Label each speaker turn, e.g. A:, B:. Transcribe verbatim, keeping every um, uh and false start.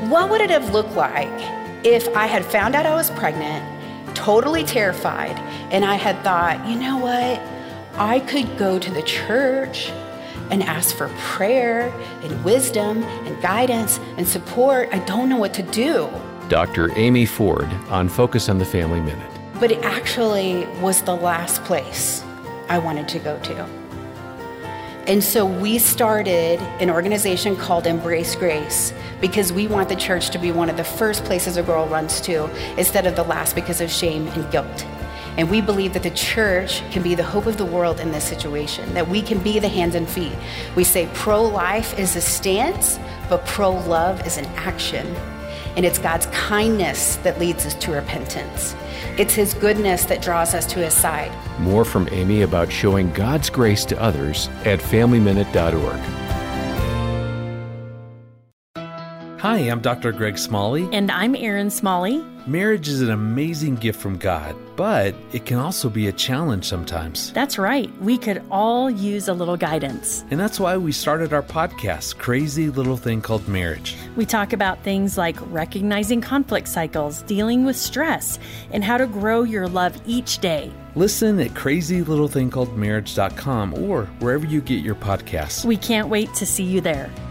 A: What would it have looked like if I had found out I was pregnant, totally terrified, and I had thought, you know what? I could go to the church and ask for prayer and wisdom and guidance and support. I don't know what to do.
B: Doctor Amy Ford on Focus on the Family Minute.
A: But it actually was the last place I wanted to go to. And so we started an organization called Embrace Grace because we want the church to be one of the first places a girl runs to instead of the last because of shame and guilt. And we believe that the church can be the hope of the world in this situation, that we can be the hands and feet. We say pro-life is a stance, but pro-love is an action. And it's God's kindness that leads us to repentance. It's His goodness that draws us to His side.
B: More from Amy about showing God's grace to others at family minute dot org.
C: Hi, I'm Doctor Greg Smalley.
D: And I'm Erin Smalley.
C: Marriage is an amazing gift from God, but it can also be a challenge sometimes.
D: That's right. We could all use a little guidance.
C: And that's why we started our podcast, Crazy Little Thing Called Marriage.
D: We talk about things like recognizing conflict cycles, dealing with stress, and how to grow your love each day.
C: Listen at crazy little thing called marriage dot com or wherever you get your podcasts.
D: We can't wait to see you there.